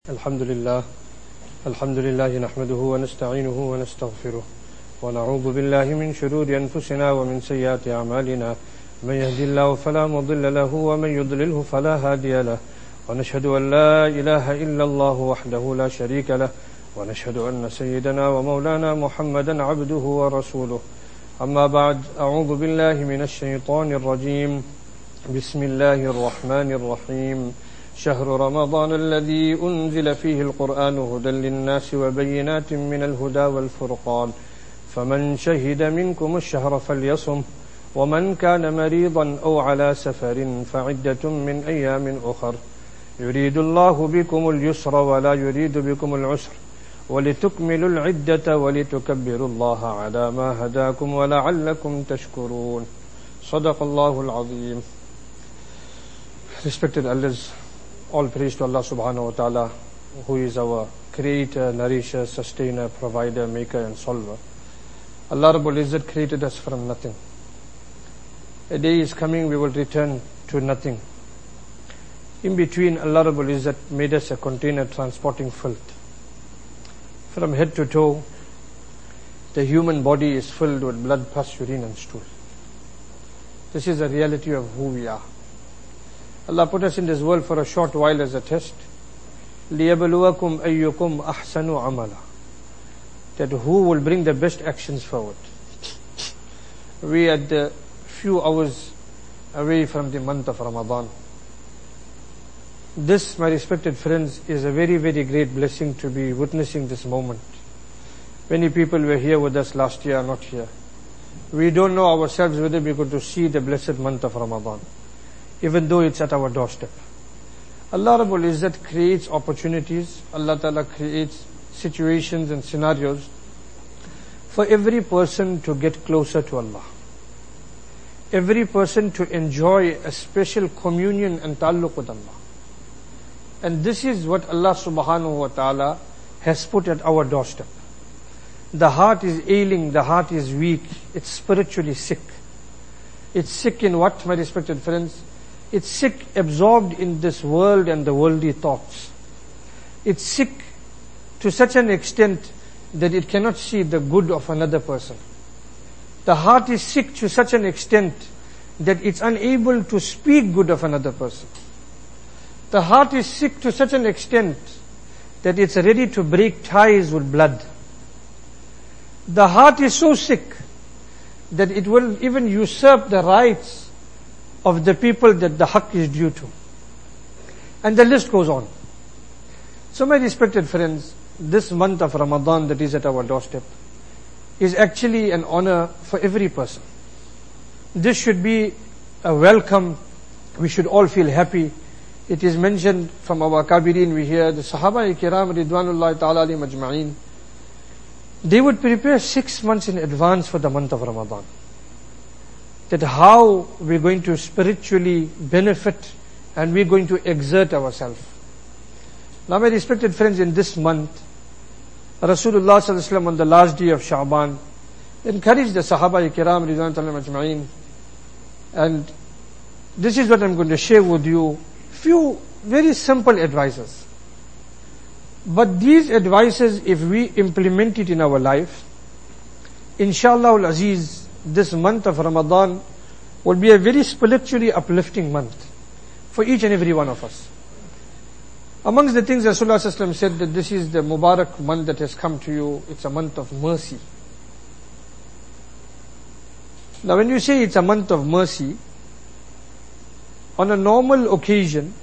الحمد لله نحمده ونستعينه ونستغفره ونعوذ بالله من شرور أنفسنا ومن سيئات أعمالنا من يهد الله فلا مضل له ومن يضلله فلا هادي له ونشهد أن لا إله إلا الله وحده لا شريك له ونشهد أن سيدنا ومولانا محمدا عبده ورسوله أما بعد أعوذ بالله من الشيطان الرجيم بسم الله الرحمن الرحيم شهر رمضان الذي أنزل فيه القرآن هدى للناس وبينات من الهدى والفرقان فمن شهد منكم الشهر فليصم ومن كان مريضا أو على سفر فعدة من أيام أخر يريد الله بكم اليسر ولا يريد بكم العسر ولتكملوا العدة ولتكبروا الله على ما هداكم ولعلكم تشكرون صدق الله العظيم. Respected elders, all praise to Allah subhanahu wa ta'ala, who is our creator, nourisher, sustainer, provider, maker and solver. Allah Rabbul Izzat created us from nothing. A day is coming we will return to nothing. In between, Allah Rabbul Izzat made us a container transporting filth. From head to toe, the human body is filled with blood, pus, urine and stool. This is the reality of who we are. Allah put us in this world for a short while as a test. لِيَبْلُوَكُمْ أَيُّكُمْ أَحْسَنُ عَمَلًا. That who will bring the best actions forward. We are the few hours away from the month of Ramadan. This, my respected friends, is a very, very great blessing to be witnessing this moment. Many people were here with us last year, are not here. We don't know ourselves whether we're going to see the blessed month of Ramadan, even though it's at our doorstep. Allah Rabbul Izzat creates opportunities. Allah Ta'ala creates situations and scenarios for every person to get closer to Allah. Every person to enjoy a special communion and ta'alluq with Allah. And this is what Allah Subhanahu wa Ta'ala has put at our doorstep. The heart is ailing, the heart is weak, it's spiritually sick. It's sick in what, my respected friends? It's sick, absorbed in this world and the worldly thoughts. It's sick to such an extent that it cannot see the good of another person. The heart is sick to such an extent that it's unable to speak good of another person. The heart is sick to such an extent that it's ready to break ties with blood. The heart is so sick that it will even usurp the rights of the people that the haqq is due to. And the list goes on. So my respected friends, this month of Ramadan that is at our doorstep is actually an honor for every person. This should be a welcome. We should all feel happy. It is mentioned from our Kabirin, we hear the Sahaba-i-Kiram Ridwanullahi ta'ala alayhim ajma'in, they would prepare 6 months in advance for the month of Ramadan. That how we're going to spiritually benefit and we're going to exert ourselves. Now my respected friends, in this month, Rasulullah sallallahu alaihi wasallam on the last day of Sha'ban encouraged the Sahaba-i-Kiram Ridwanullahi ta'ala ajma'in, and this is what I'm going to share with you. Few very simple advices. But these advices, if we implement it in our life, inshallah al-Aziz, this month of Ramadan will be a very spiritually uplifting month for each and every one of us. Amongst the things Rasulullah sallallahu alaihi wasallam said, that this is the Mubarak month that has come to you, it's a month of mercy. Now when you say it's a month of mercy, on a normal occasion,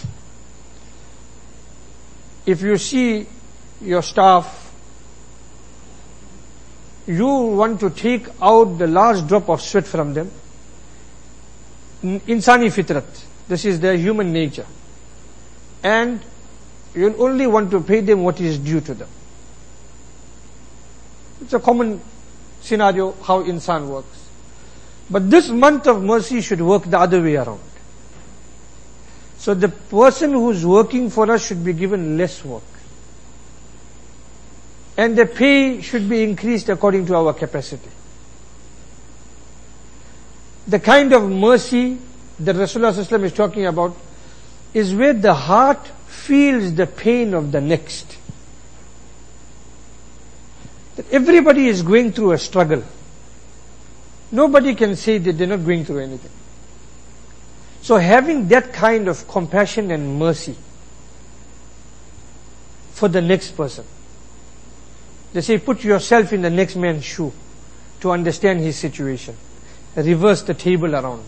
if you see your staff, you want to take out the last drop of sweat from them. Insani fitrat, this is their human nature. And you only want to pay them what is due to them. It's a common scenario how insan works. But this month of mercy should work the other way around. So the person who's working for us should be given less work. And the pay should be increased according to our capacity. The kind of mercy that Rasulullah sallallahu alaihi wasallam is talking about is where the heart feels the pain of the next. That everybody is going through a struggle. Nobody can say that they're not going through anything. So having that kind of compassion and mercy for the next person. They say, put yourself in the next man's shoe to understand his situation. Reverse the table around.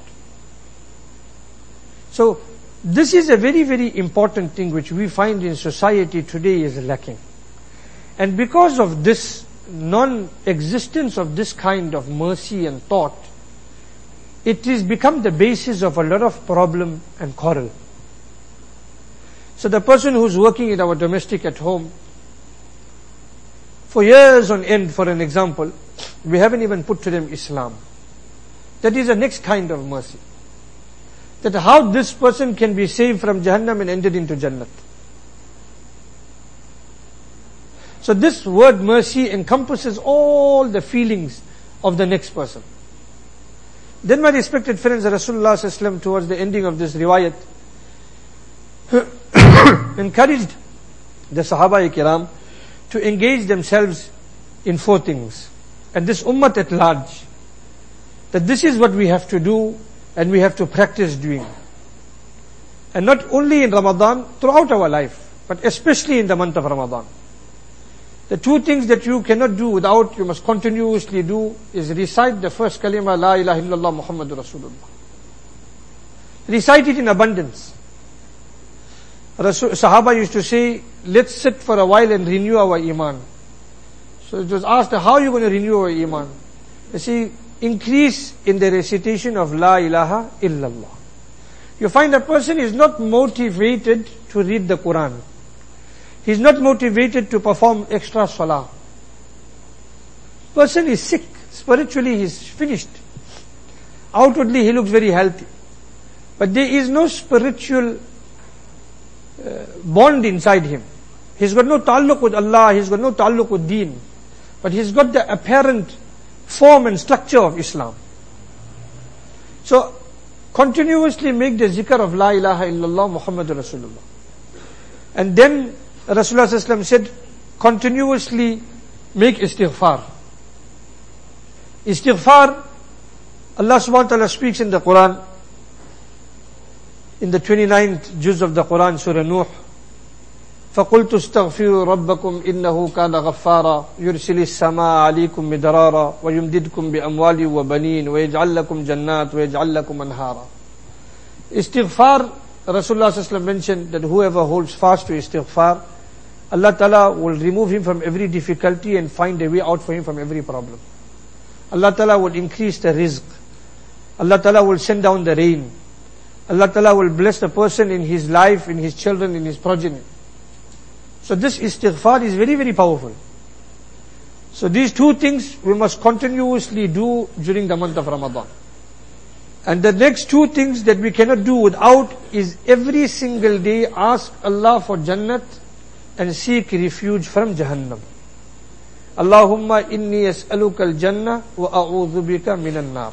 So, this is a very, very important thing which we find in society today is lacking. And because of this non-existence of this kind of mercy and thought, it has become the basis of a lot of problem and quarrel. So the person who's working in our domestic at home, for years on end, for an example, we haven't even put to them Islam. That is the next kind of mercy. That how this person can be saved from Jahannam and entered into Jannat. So this word mercy encompasses all the feelings of the next person. Then my respected friends, Rasulullah ﷺ towards the ending of this riwayat encouraged the Sahaba-i-Kiram to engage themselves in 4 things. And this ummah at large, that this is what we have to do and we have to practice doing. And not only in Ramadan, throughout our life, but especially in the month of Ramadan. The 2 things that you cannot do without, you must continuously do, is recite the first kalima, La ilaha illallah Muhammadur Rasulullah. Recite it in abundance. Sahaba used to say, let's sit for a while and renew our iman. So it was asked, how are you going to renew our iman? They say, increase in the recitation of La ilaha illallah. You find a person is not motivated to read the Quran. He's not motivated to perform extra salah. Person is sick. Spiritually he's finished. Outwardly he looks very healthy. But there is no spiritual bond inside him. He's got no ta'alluq with Allah, he's got no ta'alluq with deen. But he's got the apparent form and structure of Islam. So, continuously make the zikr of La ilaha illallah Muhammadur Rasulullah. And then Rasulullah ﷺ said, continuously make istighfar. Istighfar, Allah subhanahu wa ta'ala speaks in the Quran, in the 29th juz of the Quran, Surah Nuh, فَقُلْتُ اسْتَغْفِرُوا رَبَّكُمْ إِنَّهُ كَانَ غَفَّارًا يُرْسِلِ السَّمَاءَ عَلَيْكُمْ مِدْرَارًا وَيُمْدِدْكُمْ بِأَمْوَالٍ وَبَنِينَ وَيَجْعَلْ لَكُمْ جَنَّاتٍ وَيَجْعَلْ لَكُمْ أَنْهَارًا. Istighfar, Rasulullah ﷺ mentioned that whoever holds fast to istighfar, Allah Ta'ala will remove him from every difficulty and find a way out for him from every problem. Allah Ta'ala will increase the rizq. Allah Ta'ala will send down the rain. Allah Ta'ala will bless the person in his life, in his children, in his progeny. So this istighfar is very, very powerful. So these 2 things we must continuously do during the month of Ramadan. And the next 2 things that we cannot do without is every single day ask Allah for Jannat and seek refuge from Jahannam. Allahumma inni as'aluka al-Jannah wa a'udhu bika minan nar.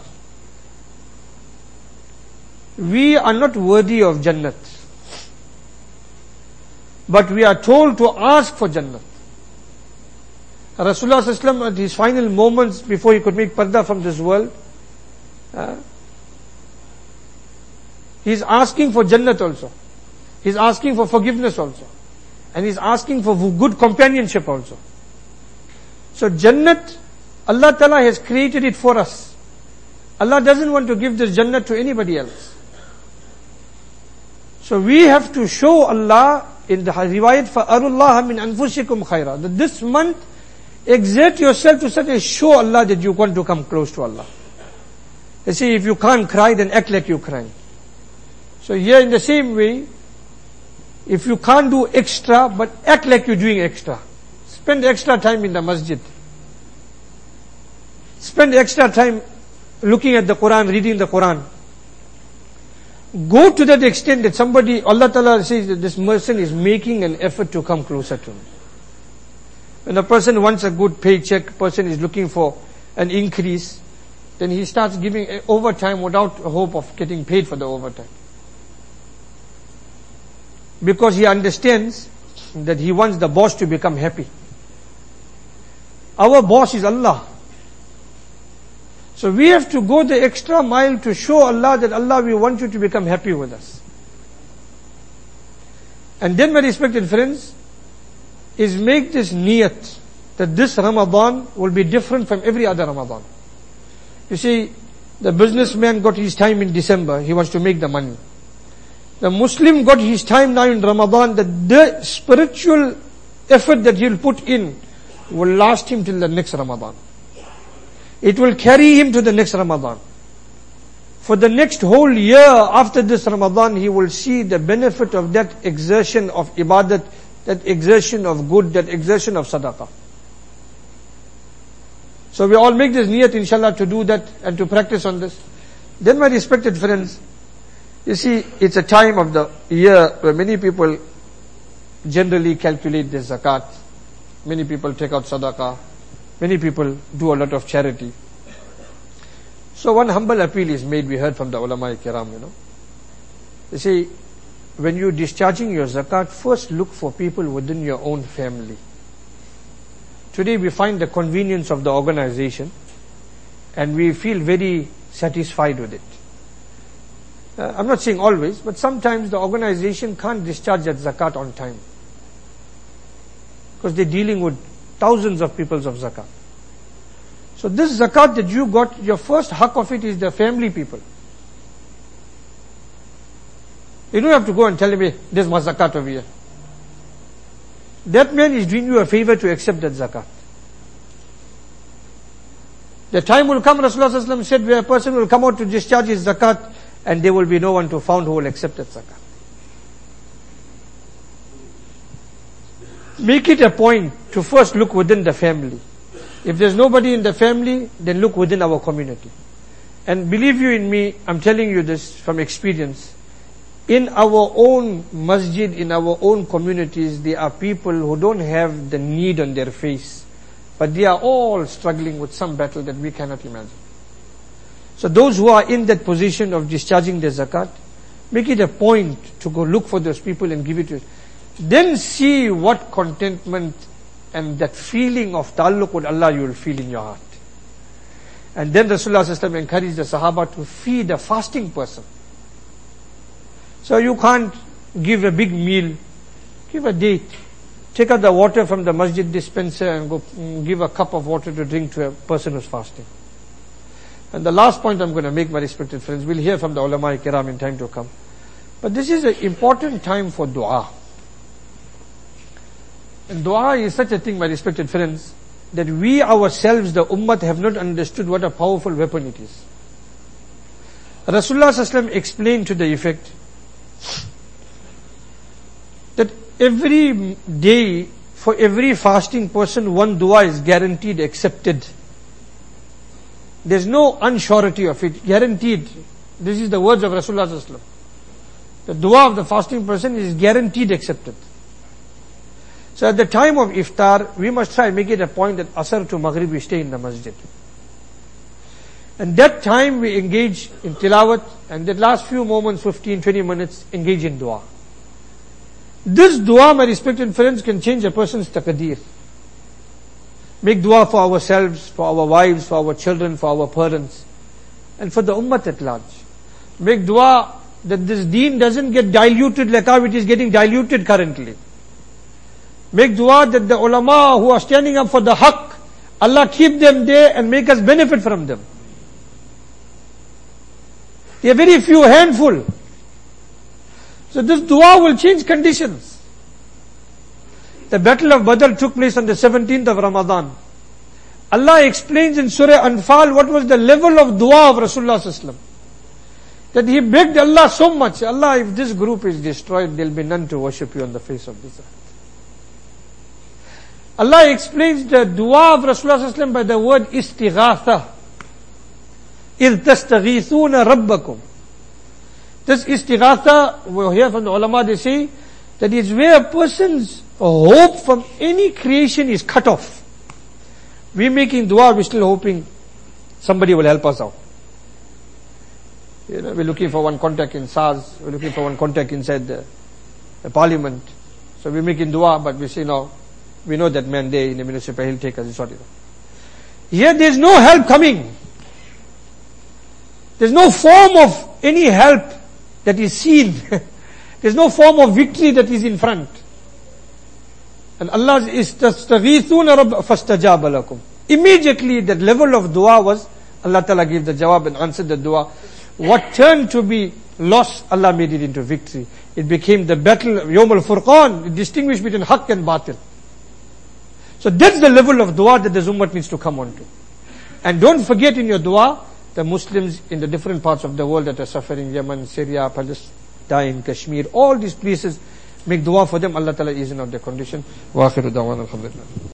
We are not worthy of Jannat, but we are told to ask for Jannat. Rasulullah ﷺ at his final moments before he could make parda from this world, he's asking for Jannat also. He's asking for forgiveness also. And he's asking for good companionship also. So Jannat, Allah Ta'ala has created it for us. Allah doesn't want to give this Jannat to anybody else. So we have to show Allah in the riwayat فَأَرُوا اللَّهَ مِنْ أَنفُسِكُمْ خَيْرًا, that this month exert yourself to such a show Allah that you want to come close to Allah. They say if you can't cry, then act like you cry. So here in the same way, if you can't do extra, but act like you're doing extra. Spend extra time in the masjid. Spend extra time looking at the Quran, reading the Quran. Go to that extent that somebody, Allah Ta'ala says that this person is making an effort to come closer to me. When a person wants a good paycheck, person is looking for an increase, then he starts giving overtime without hope of getting paid for the overtime. because he understands that he wants the boss to become happy. Our boss is Allah. So we have to go the extra mile to show Allah that Allah, we want you to become happy with us. And then, my respected friends, is make this niyat that this Ramadan will be different from every other Ramadan. You see, the businessman got his time in December, he wants to make the money. The Muslim got his time now in Ramadan, that the spiritual effort that he'll put in will last him till the next Ramadan. It will carry him to the next Ramadan. For the next whole year after this Ramadan, he will see the benefit of that exertion of ibadat, that exertion of good, that exertion of sadaqah. So we all make this niyat, inshallah, to do that and to practice on this. Then, my respected friends, you see, it's a time of the year where many people generally calculate their zakat. Many people take out sadaqah. Many people do a lot of charity. So one humble appeal is made, we heard from the ulama kiram, You see, when you're discharging your zakat, first look for people within your own family. Today we find the convenience of the organization and we feel very satisfied with it. I'm not saying always, but sometimes the organization can't discharge that zakat on time, because they're dealing with thousands of peoples of zakat. So this zakat that you got, your first haq of it is the family people. You don't have to go and tell him, there's my zakat over here. That man is doing you a favor to accept that zakat. The time will come, Rasulullah said, where a person will come out to discharge his zakat and there will be no one to found who will accept that zakat. Make it a point to first look within the family. If there's nobody in the family, then look within our community. And believe you in me, I'm telling you this from experience. In our own masjid, in our own communities, there are people who don't have the need on their face, but they are all struggling with some battle that we cannot imagine. So those who are in that position of discharging their zakat, make it a point to go look for those people and give it to them. Then see what contentment and that feeling of ta'alluq with Allah you will feel in your heart. And then Rasulullah encouraged the Sahaba to feed a fasting person. So you can't give a big meal, give a date. Take out the water from the masjid dispenser and go give a cup of water to drink to a person who's fasting. And the last point I'm going to make, my respected friends, we'll hear from the ulama kiram in time to come. But this is an important time for dua. And dua is such a thing, my respected friends, that we ourselves, the ummah, have not understood what a powerful weapon it is. Rasulullah ﷺ explained to the effect that every day, for every fasting person, one dua is guaranteed accepted. There's no unsurety of it, guaranteed. This is the words of Rasulullah ﷺ. The dua of the fasting person is guaranteed accepted. So at the time of iftar, we must try and make it a point that Asr to Maghrib we stay in the masjid. And that time we engage in tilawat, and the last few moments, 15, 20 minutes, engage in dua. This dua, my respected friends, can change a person's taqdeer. Make dua for ourselves, for our wives, for our children, for our parents, and for the ummah at large. Make dua that this deen doesn't get diluted like how it is getting diluted currently. Make dua that the ulama who are standing up for the haqq, Allah keep them there and make us benefit from them. They are very few, handful. So this dua will change conditions. The battle of Badr took place on the 17th of Ramadan. Allah explains in Surah Anfal what was the level of dua of Rasulullah ﷺ. That he begged Allah so much, Allah, if this group is destroyed, there will be none to worship you on the face of this earth. Allah explains the dua of Rasulullah ﷺ by the word istighatha. إِذْ تَسْتَغِيثُونَ رَبَّكُمْ. This istighatha, we'll hear from the ulama, they say, that is where a person's hope from any creation is cut off. We're making dua, we're still hoping somebody will help us out. We're looking for one contact in SARS, we're looking for one contact inside the a parliament. So we're making dua, but we say no, we know that man there in the municipal, he'll take us, it's not enough. Here there's no help coming. There's no form of any help that is seen. There's no form of victory that is in front. And Allah is tastaghithuna rabb fastajaba lakum. Immediately that level of dua was, Allah Ta'ala gave the jawab and answered the dua. What turned to be loss, Allah made it into victory. It became the battle of Yawm al-Furqan. It distinguished between haqq and batil. So that's the level of dua that the Ummah needs to come on to. And don't forget in your dua, the Muslims in the different parts of the world that are suffering, Yemen, Syria, Palestine, Kashmir, all these places, make dua for them. Allah Ta'ala easing out their condition. Wa akhiru da'wana alhamdulillah.